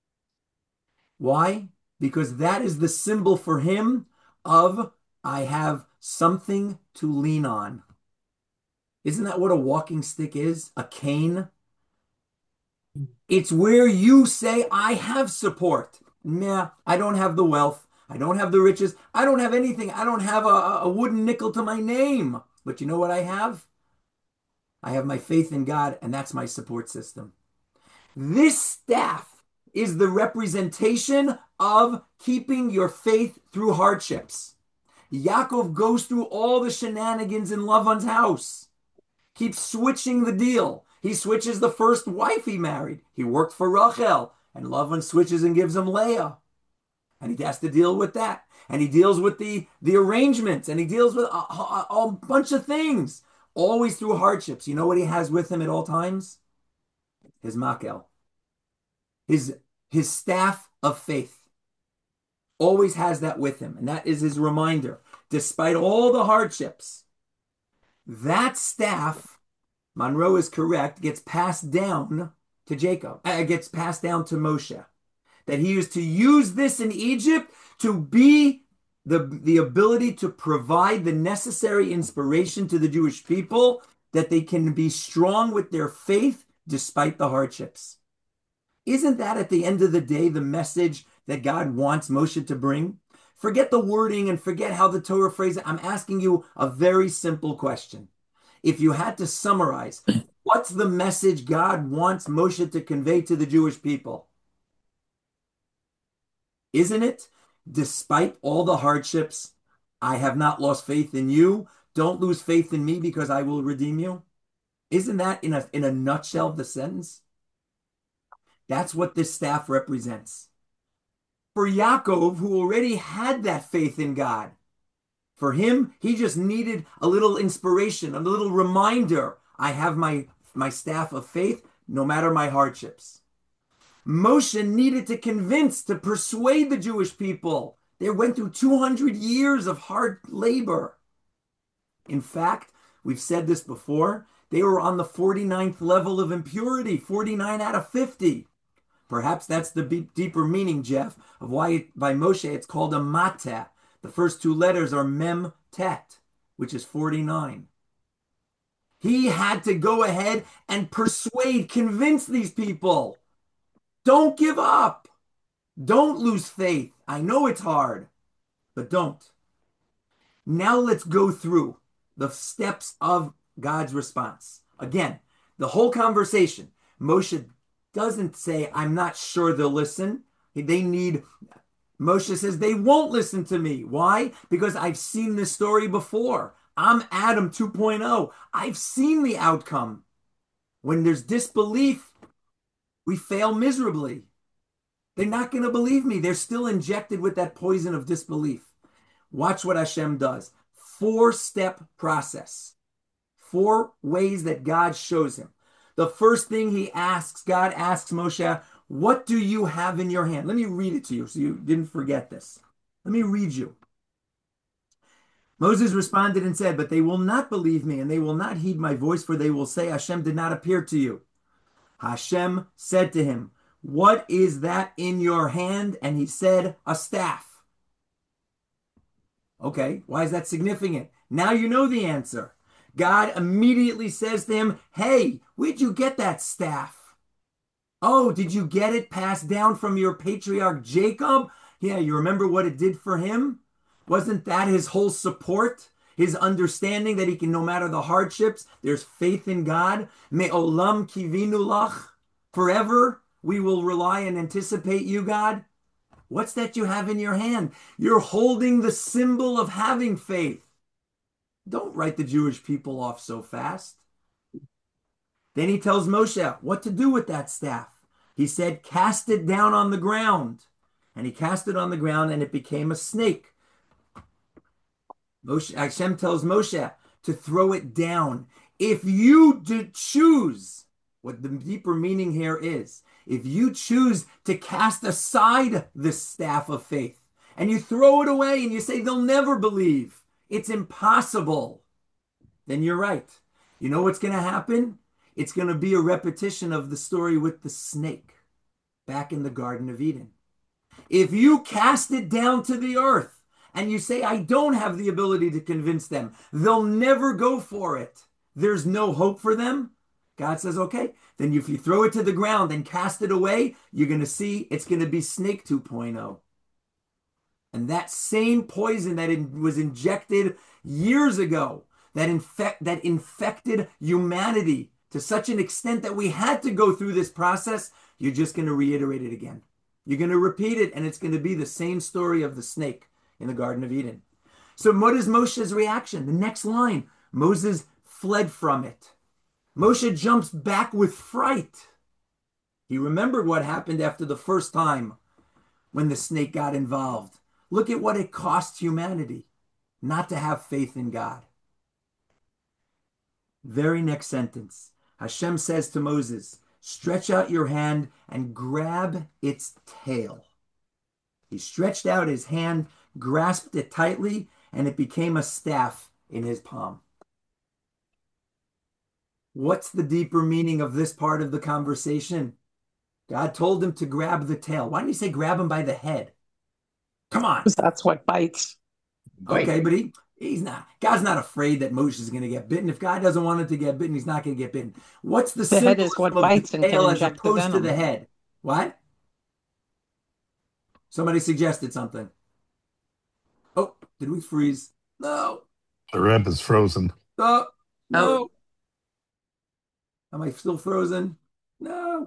Why? Because that is the symbol for him of, I have something to lean on. Isn't that what a walking stick is? A cane? It's where you say, I have support. Nah, I don't have the wealth. I don't have the riches. I don't have anything. I don't have a, a wooden nickel to my name. But you know what I have? I have my faith in God, and that's my support system. This staff is the representation of keeping your faith through hardships. Yaakov goes through all the shenanigans in Lavan's house. Keeps switching the deal. He switches the first wife he married. He worked for Rachel, and Lavan switches and gives him Leah. And he has to deal with that. And he deals with the, the arrangements, and he deals with a, a, a bunch of things, always through hardships. You know what he has with him at all times? His makel. His, his staff of faith. Always has that with him, and that is his reminder. Despite all the hardships, that staff, Monroe is correct, gets passed down to Jacob. It uh, gets passed down to Moshe. That he is to use this in Egypt to be the, the ability to provide the necessary inspiration to the Jewish people that they can be strong with their faith despite the hardships. Isn't that at the end of the day the message that God wants Moshe to bring? Forget the wording and forget how the Torah phrases it. I'm asking you a very simple question. If you had to summarize, what's the message God wants Moshe to convey to the Jewish people? Isn't it, despite all the hardships, I have not lost faith in you. Don't lose faith in me because I will redeem you. Isn't that in a, in a nutshell the sentence? That's what this staff represents. for Yaakov, who already had that faith in God. For him, he just needed a little inspiration, a little reminder. I have my, my staff of faith, no matter my hardships. Moshe needed to convince, to persuade the Jewish people. They went through two hundred years of hard labor. In fact, we've said this before, they were on the forty-ninth level of impurity, forty-nine out of fifty. Perhaps that's the deeper meaning, Jeff, of why it, by Moshe it's called a mateh. The first two letters are mem tet, which is forty-nine. He had to go ahead and persuade, convince these people. Don't give up. Don't lose faith. I know it's hard, but don't. Now let's go through the steps of God's response. Again, the whole conversation, Moshe doesn't say, I'm not sure they'll listen. They need, Moshe says, they won't listen to me. Why? Because I've seen this story before. I'm Adam two point oh. I've seen the outcome. When there's disbelief, we fail miserably. They're not going to believe me. They're still injected with that poison of disbelief. Watch what Hashem does. Four-step process. Four ways that God shows him. The first thing he asks, God asks Moshe, what do you have in your hand? Let me read it to you so you didn't forget this. Let me read you. Moses responded and said, but they will not believe me and they will not heed my voice, for they will say, Hashem did not appear to you. Hashem said to him, what is that in your hand? And he said, a staff. Okay, why is that significant? Now you know the answer. God immediately says to him, hey, where'd you get that staff? Oh, did you get it passed down from your patriarch Jacob? Yeah, you remember what it did for him? Wasn't that his whole support? His understanding that he can, no matter the hardships, there's faith in God. Me'olam kivinu lach. Forever we will rely and anticipate you, God. What's that you have in your hand? You're holding the symbol of having faith. Don't write the Jewish people off so fast. Then he tells Moshe what to do with that staff. He said, cast it down on the ground. And he cast it on the ground and it became a snake. Moshe, Hashem tells Moshe to throw it down. If you do choose, what the deeper meaning here is, if you choose to cast aside this staff of faith and you throw it away and you say they'll never believe, it's impossible, then you're right. You know what's going to happen? It's going to be a repetition of the story with the snake back in the Garden of Eden. If you cast it down to the earth and you say, I don't have the ability to convince them, they'll never go for it, there's no hope for them, God says, okay, then if you throw it to the ground and cast it away, you're going to see it's going to be Snake two point oh. And that same poison that it was injected years ago, that infect that infected humanity to such an extent that we had to go through this process, you're just going to reiterate it again. You're going to repeat it, and it's going to be the same story of the snake in the Garden of Eden. So what is Moshe's reaction? The next line, Moses fled from it. Moshe jumps back with fright. He remembered what happened after the first time when the snake got involved. Look at what it cost humanity not to have faith in God. Very next sentence. Hashem says to Moses, stretch out your hand and grab its tail. He stretched out his hand, grasped it tightly, and it became a staff in his palm. What's the deeper meaning of this part of the conversation? God told him to grab the tail. Why didn't he say grab him by the head? Come on. That's what bites. Okay, but he, he's not. God's not afraid that Moshe is going to get bitten. If God doesn't want him to get bitten, he's not going to get bitten. What's the, the head is what bites and tail can as inject the opposed to venom. the head? What? Somebody suggested something. Oh, did we freeze? No. The Reb is frozen. Oh, no. Oh. Am I still frozen? No.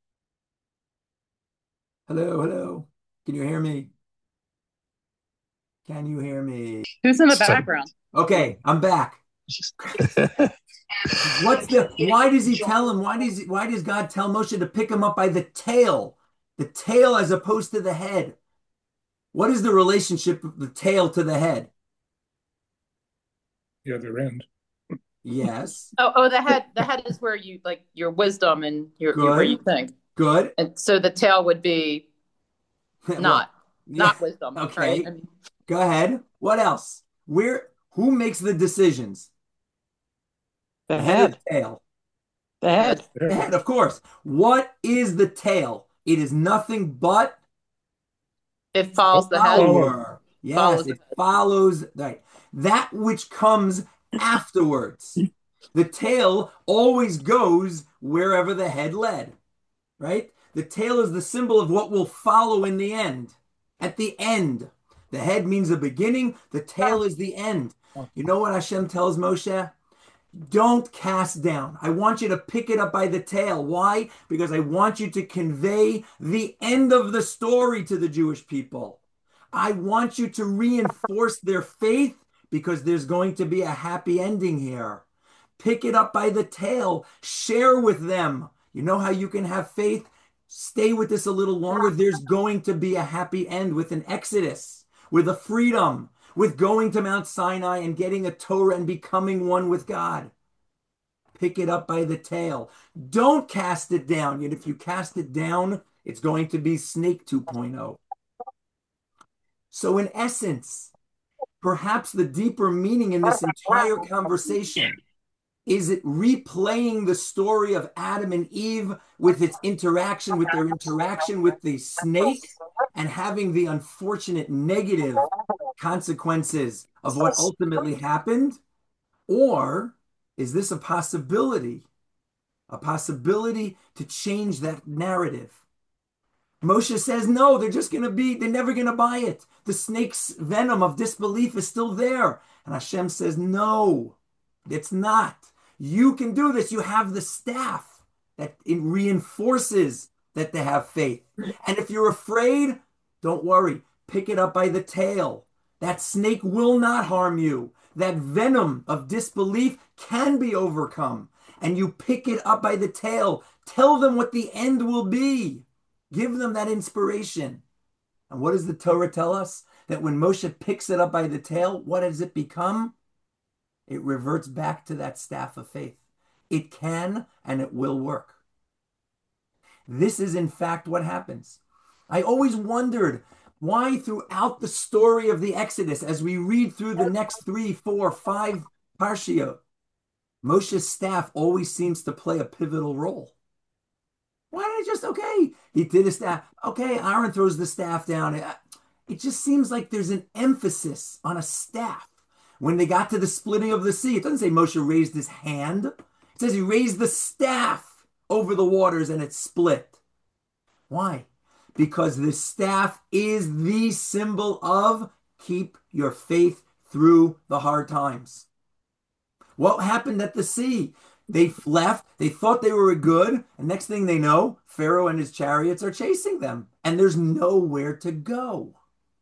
Hello, hello. Can you hear me? Can you hear me? Who's in the So- background? Okay, I'm back. What's the? Why does he tell him? Why does why does God tell Moshe to pick him up by the tail? The tail as opposed to the head. What is the relationship of the tail to the head? The other end. Yes. Oh, oh, the head, the head is where you like your wisdom and your, your where you Good. think. Good. And so the tail would be Well, not, yeah. not wisdom, Okay. right? I mean, Go ahead. What else? Where, who makes the decisions? The The head or head. the tail? The head. The head, of course. What is the tail? It is nothing but it follows the head. follower. Yes, Follows it the head. follows right. That which comes afterwards. The tail always goes wherever the head led, right? The tail is the symbol of what will follow in the end. At the end, the head means the beginning, the tail is the end. You know what Hashem tells Moshe? Don't cast down. I want you to pick it up by the tail. Why? Because I want you to convey the end of the story to the Jewish people. I want you to reinforce their faith because there's going to be a happy ending here. Pick it up by the tail. Share with them. You know how you can have faith? Stay with this a little longer. There's going to be a happy end with an exodus, with a freedom, with going to Mount Sinai and getting a Torah and becoming one with God. Pick it up by the tail. Don't cast it down. Yet if you cast it down, it's going to be Snake two point oh. So in essence, perhaps the deeper meaning in this entire conversation is it replaying the story of Adam and Eve with its interaction, with their interaction with the snake and having the unfortunate negative consequences of what ultimately happened? Or is this a possibility, a possibility to change that narrative? Moshe says, no, they're just going to be, they're never going to buy it. The snake's venom of disbelief is still there. And Hashem says, no, it's not. You can do this. You have the staff that it reinforces that they have faith. And if you're afraid, don't worry. Pick it up by the tail. That snake will not harm you. That venom of disbelief can be overcome. And you pick it up by the tail. Tell them what the end will be. Give them that inspiration. And what does the Torah tell us? That when Moshe picks it up by the tail, what does it become? It reverts back to that staff of faith. It can and it will work. This is in fact what happens. I always wondered why throughout the story of the Exodus, as we read through the next three, four, five parshiot, Moshe's staff always seems to play a pivotal role. Why did it just, okay, he did a staff. Okay, Aaron throws the staff down. It just seems like there's an emphasis on a staff. When they got to the splitting of the sea, it doesn't say Moshe raised his hand. It says he raised the staff over the waters and it split. Why? Because the staff is the symbol of keep your faith through the hard times. What happened at the sea? They left, they thought they were good, and next thing they know, Pharaoh and his chariots are chasing them, and there's nowhere to go.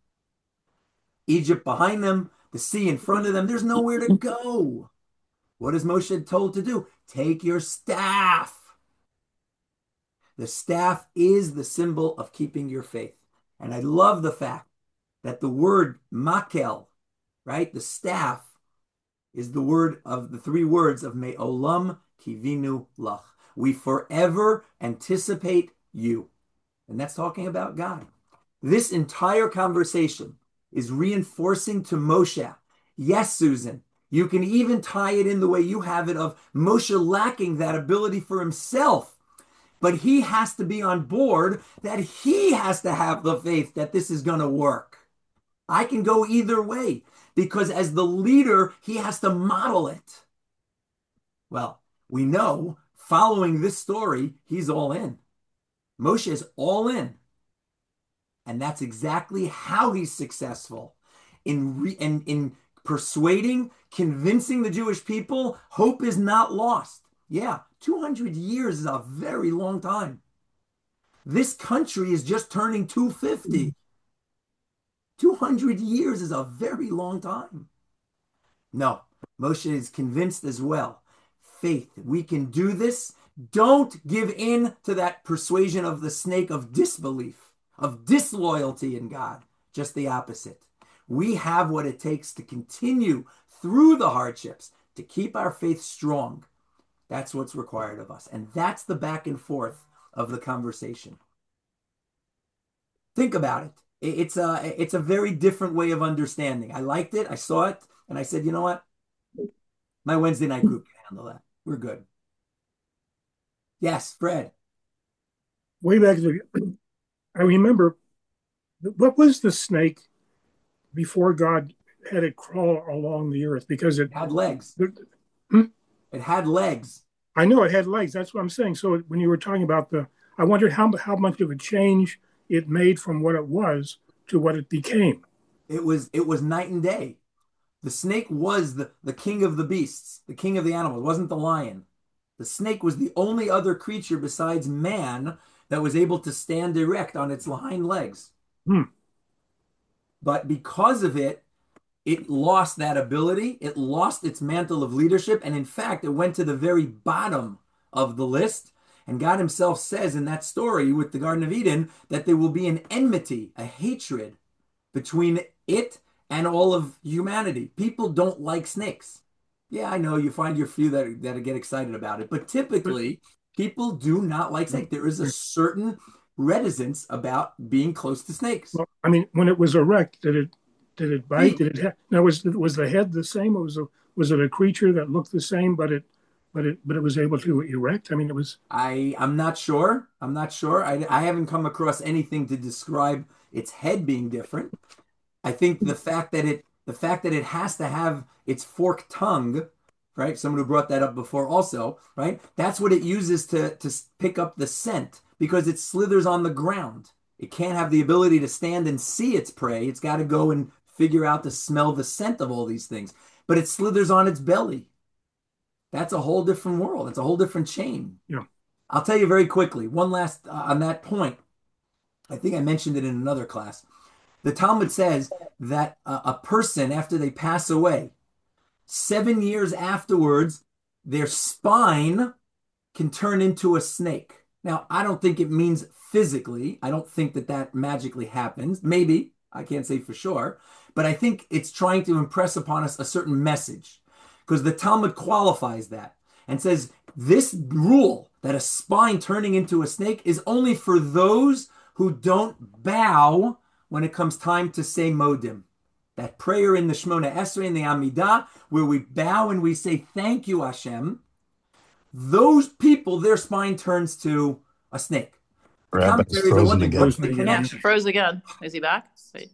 Egypt behind them, the sea in front of them, there's nowhere to go. What is Moshe told to do? Take your staff. The staff is the symbol of keeping your faith. And I love the fact that the word makel, right, the staff, is the word of the three words of Me'olam Kivinu Lach. We forever anticipate you. And that's talking about God. This entire conversation is reinforcing to Moshe. Yes, Susan, you can even tie it in the way you have it of Moshe lacking that ability for himself. But he has to be on board that he has to have the faith that this is going to work. I can go either way. Because as the leader, he has to model it. Well, we know, following this story, he's all in. Moshe is all in. And that's exactly how he's successful in, re- in, in persuading, convincing the Jewish people, hope is not lost. Yeah, two hundred years is a very long time. This country is just turning two hundred fifty. two hundred years is a very long time. No, Moshe is convinced as well. Faith, we can do this. Don't give in to that persuasion of the snake of disbelief, of disloyalty in God. just the opposite. We have what it takes to continue through the hardships, to keep our faith strong. That's what's required of us. And that's the back and forth of the conversation. Think about it. It's a, it's a very different way of understanding. I liked it. I saw it. And I said, you know what? My Wednesday night group can handle that. We're good. Yes, Fred. Way back, the, I remember, what was the snake before God had it crawl along the earth? Because it, it had legs. The, hmm? It had legs. I know it had legs. That's what I'm saying. So when you were talking about the, I wondered how how much of a change it made from what it was to what it became. It was it was night and day. The snake was the, the king of the beasts, the king of the animals. It wasn't the lion. The snake was the only other creature besides man that was able to stand erect on its hind legs. Hmm. But because of it, it lost that ability. It lost its mantle of leadership. And in fact, it went to the very bottom of the list. And God himself says in that story with the Garden of Eden that there will be an enmity, a hatred between it and all of humanity. People don't like snakes. Yeah, I know you find your few that, that get excited about it. But typically, people do not like snakes. There is a certain reticence about being close to snakes. Well, I mean, when it was erect, did it did it bite? Did it? Ha- now was was the head the same? Or was a, was it a creature that looked the same, but it but it but it was able to erect? I mean, it was. I I'm not sure. I'm not sure. I I haven't come across anything to describe its head being different. I think the fact that it the fact that it has to have its forked tongue, right? Someone who brought that up before also, right? That's what it uses to to pick up the scent because it slithers on the ground. It can't have the ability to stand and see its prey. It's got to go and figure out to smell the scent of all these things. But it slithers on its belly. That's a whole different world. It's a whole different chain. Yeah. I'll tell you very quickly, one last uh, on that point. I think I mentioned it in another class. The Talmud says that a, a person, after they pass away, seven years afterwards, their spine can turn into a snake. Now, I don't think it means physically. I don't think that that magically happens. Maybe. I can't say for sure. But I think it's trying to impress upon us a certain message. Because the Talmud qualifies that and says this rule that a spine turning into a snake is only for those who don't bow when it comes time to say Modim. That prayer in the Shemona Esrei in the Amidah, where we bow and we say, thank you, Hashem. Those people, their spine turns to a snake. The Rabbit's frozen again. What's the Yeah, connection? froze again. Is he back? Wait.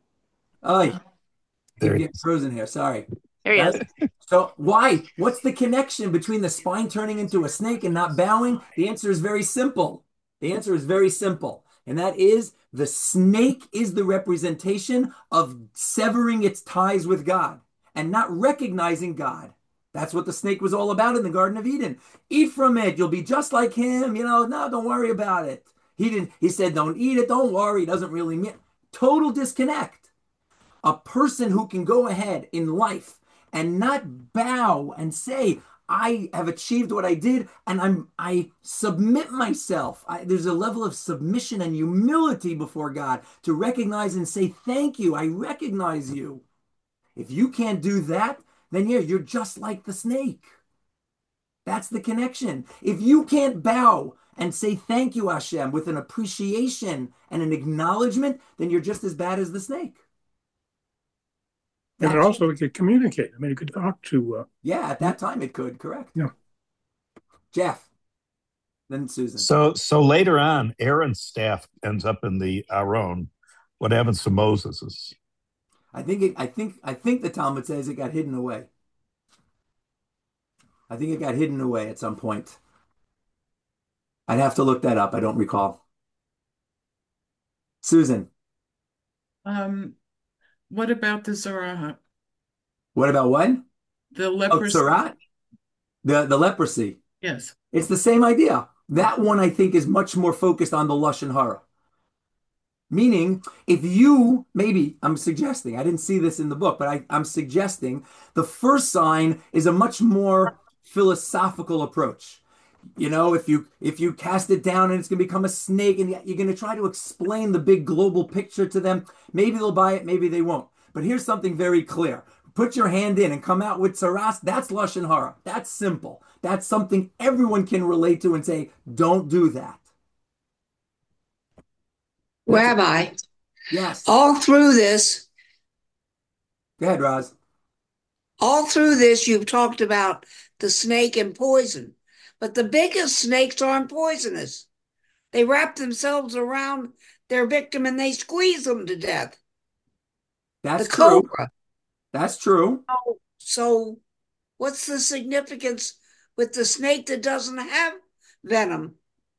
Oh, There he getting frozen here. Sorry. There he is. So why? What's the connection between the spine turning into a snake and not bowing? The answer is very simple. The answer is very simple. And that is the snake is the representation of severing its ties with God and not recognizing God. That's what the snake was all about in the Garden of Eden. Eat from it. You'll be just like him. You know, no, don't worry about it. He didn't, he said, don't eat it. Don't worry. He doesn't really mean total disconnect. A person who can go ahead in life and not bow and say, I have achieved what I did, and I'm I submit myself. I, there's a level of submission and humility before God to recognize and say, thank you. I recognize you. If you can't do that, then yeah, you're just like the snake. That's the connection. If you can't bow and say thank you, Hashem, with an appreciation and an acknowledgement, then you're just as bad as the snake. And it also could communicate. I mean, it could talk to. Uh, yeah, at that time it could. Correct. Yeah. Jeff, then Susan. So, so later on, Aaron's staff ends up in the Aron. What happens to Moses's? I think it. I think. I think the Talmud says it got hidden away. I think it got hidden away at some point. I'd have to look that up. I don't recall. Susan. Um. What about the Zerah? What about what? The Oh, leprosy. Tzara'at? The the leprosy. Yes. It's the same idea. That one I think is much more focused on the Lashon Hara. Meaning, if you, maybe I'm suggesting, I didn't see this in the book, but I, I'm suggesting the first sign is a much more philosophical approach. you know, if you if you cast it down and it's going to become a snake, and you're going to try to explain the big global picture to them, maybe they'll buy it, maybe they won't. But here's something very clear. Put your hand in and come out with tsaras. That's lashon hara. That's simple. That's something everyone can relate to and say, don't do that. That's Rabbi, it. Yes. all through this, Go ahead, Roz. all through this, you've talked about the snake and poison, but the biggest snakes aren't poisonous. They wrap themselves around their victim and they squeeze them to death. That's the true. cobra. That's true. So, so what's the significance with the snake that doesn't have venom?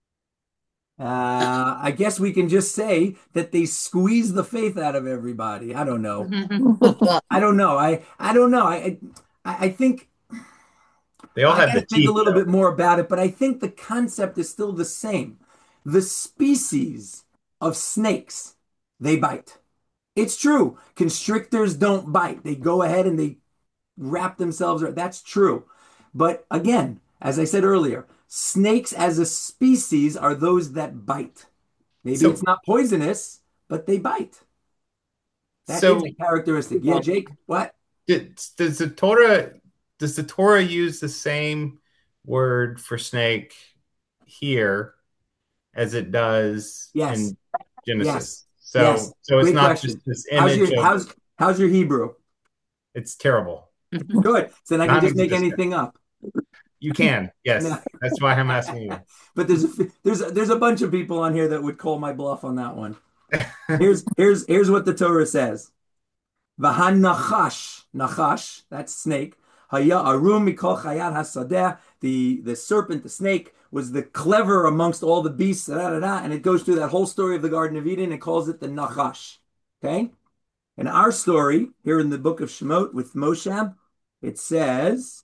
Uh, I guess we can just say that they squeeze the faith out of everybody. I don't know. I don't know. I I don't know. I I, I think They all I have gotta the think teeth. a little though. bit more about it, but I think the concept is still the same. The species of snakes, they bite. It's true. Constrictors don't bite. They go ahead and they wrap themselves around. That's true. But again, as I said earlier, snakes as a species are those that bite. Maybe So- it's not poisonous, but they bite. That is So a characteristic. Yeah, Jake, what? does, does the Torah does the Torah use the same word for snake here as it does Yes. in Genesis? Yes. So Yes. so it's Great not question. just this How's image your of how's how's your Hebrew? it's terrible. Good. So then I can just make Non-existent. anything up. You can, yes. No. That's why I'm asking you. But there's a, there's a, there's a bunch of people on here that would call my bluff on that one. Here's here's here's what the Torah says. Vahan nachash, nachash, that's snake. Haya arum mikol chayat hasadeh. The the serpent, the snake, was the clever amongst all the beasts. Da, da, da, and it goes through that whole story of the Garden of Eden and calls it the nachash. Okay. In our story here in the book of Shemot with Moshe, it says.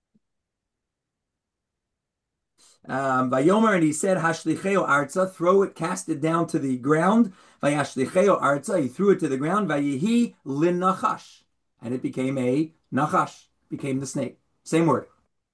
Um, Vayomer, and he said, Hashlicheo arza, throw it, cast it down to the ground. Vayashlicheo arza, he threw it to the ground. Vayihi lin nachash, and it became a nachash, became the snake. Same word.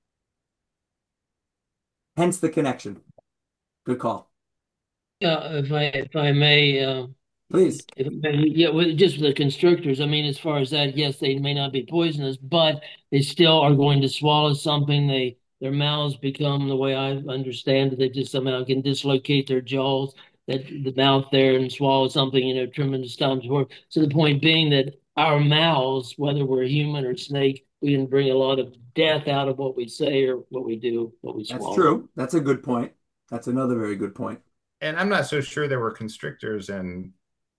Hence the connection. Good call. Yeah, if I if I may, uh, Please. if, yeah, with just the constrictors. I mean, as far as that, yes, they may not be poisonous, but they still are going to swallow something. They their mouths become the way I understand it. They just somehow can dislocate their jaws, that the mouth there, and swallow something. You know, tremendous times work. So the point being that our mouths, whether we're human or snake, we can bring a lot of death out of what we say or what we do, what we That's swallow. true. That's a good point. That's another very good point. And I'm not so sure there were constrictors in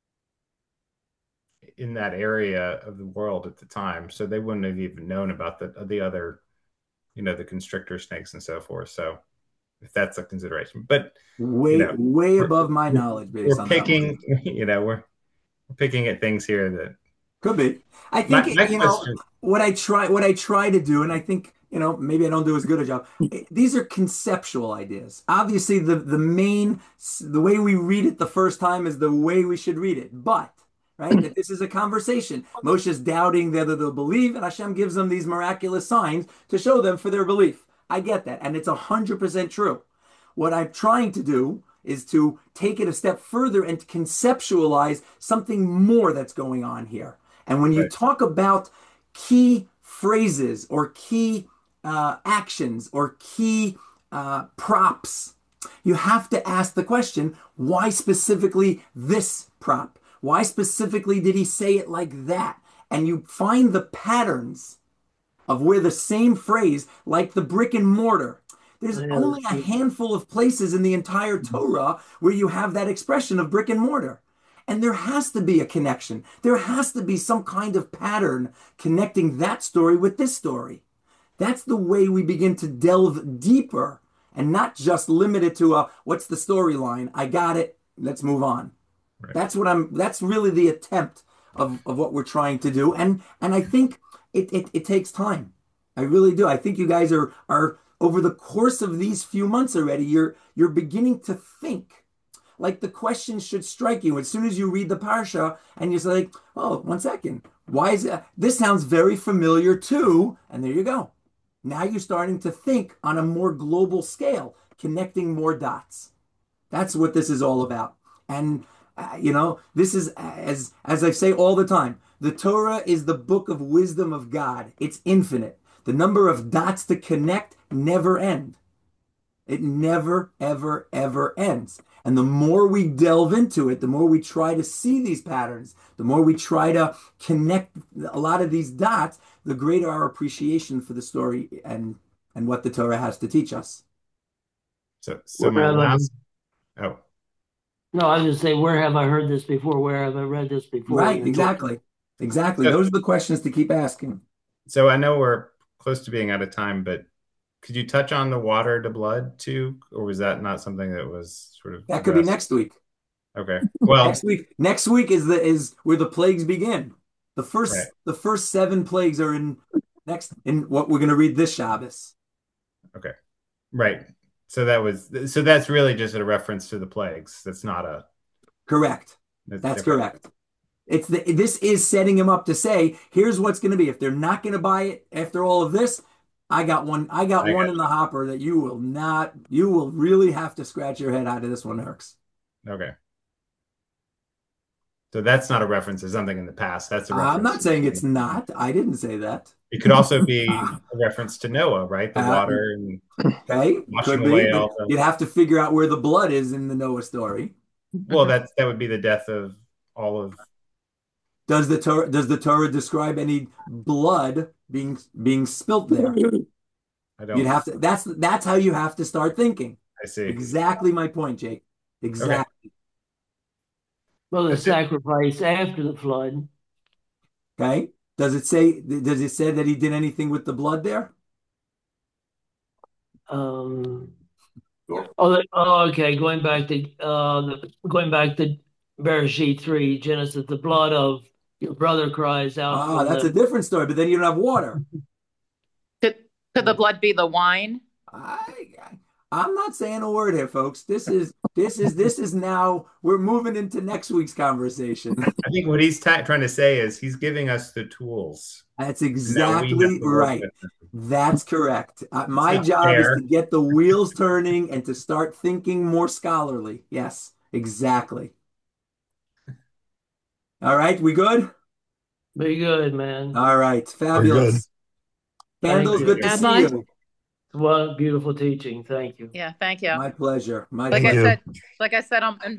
in that area of the world at the time, so they wouldn't have even known about the the other, you know, the constrictor snakes and so forth. So if that's a consideration, but Way, you know, way we're- above my knowledge based we're on that one. picking, you know, we're, we're picking at things here that Could be. I My- think my you know question- what I try what I try to do, and I think you know maybe I don't do as good a job. These are conceptual ideas. Obviously, the the main the way we read it the first time is the way we should read it. But right, that this is a conversation. Moshe's doubting whether they'll believe, and Hashem gives them these miraculous signs to show them for their belief. I get that, and it's a hundred percent true. What I'm trying to do is to take it a step further and to conceptualize something more that's going on here. And when you Right. talk about key phrases or key uh, actions or key uh, props, you have to ask the question, why specifically this prop? Why specifically did he say it like that? And you find the patterns of where the same phrase, like the brick and mortar, there's Yeah. only a handful of places in the entire Torah where you have that expression of brick and mortar. And there has to be a connection. There has to be some kind of pattern connecting that story with this story. That's the way we begin to delve deeper and not just limit it to a what's the storyline? I got it. Let's move on. Right. That's what I'm that's really the attempt of, of what we're trying to do. And and I think it, it it takes time. I really do. I think you guys are are over the course of these few months already, you're you're beginning to think like the question should strike you as soon as you read the parsha and you're like, oh, one second, why is that? This sounds very familiar too. And there you go. Now you're starting to think on a more global scale. connecting more dots. That's what this is all about. And uh, you know, this is as as I say all the time, the Torah is the book of wisdom of God. It's infinite. The number of dots to connect never end. It never, ever, ever ends. And the more we delve into it, the more we try to see these patterns, the more we try to connect a lot of these dots, the greater our appreciation for the story and and what the Torah has to teach us. So, so my Where have I- last, oh, No, I was just say, where have I heard this before? Where have I read this before? Right, exactly. Exactly. Those are the questions to keep asking. so I know we're close to being out of time, but could you touch on the water to blood too, or was that not something that was sort of That could be addressed? next week. Okay. Well, Next week, next week is the is where the plagues begin. The first Right. the first seven plagues are in next in what we're going to read this Shabbos. okay. Right. So that was so that's really just a reference to the plagues. That's not a Correct. that's, That's different. correct. It's the this is setting him up to say, here's what's going to be. If they're not going to buy it after all of this, I got one. I got I one got in the hopper that you will not. You will really have to scratch your head out of this one, Herx. Okay. So that's not a reference to something in the past. That's a reference. I'm not to saying something- it's not. I didn't say that. It could also be a reference to Noah, right? The Uh, water and Okay, washing could be, away but all the. you'd have to figure out where the blood is in the Noah story. Well, that's that would be the death of all of. Does the Torah does the Torah describe any blood being being spilt there? I don't. You'd have to. That's that's how you have to start thinking. I see. Exactly my point, Jake. Exactly. Well, the That's it. sacrifice after the flood. Okay. Does it say? Does it say that he did anything with the blood there? Um, oh, the- oh, okay. Going back to uh, the, going back to Bereshit three, Genesis, the blood of your brother cries out Ah, from that's the. a different story. But then you don't have water. Could could the blood be the wine? I, I'm not saying a word here, folks. This is this is this is now we're moving into next week's conversation. I think what he's ta- trying to say is he's giving us the tools. That's Now we have exactly to work right. with them. That's correct. Uh, my not job is fair. to get the wheels turning and to start thinking more scholarly. Yes, exactly. All right, we good? Be good, man. All right, good. fabulous. Candles, you. good to see Rabbi? you. What beautiful teaching. Thank you. Yeah, thank you. My pleasure. My Like Thank I you. pleasure. said, like I said, I'm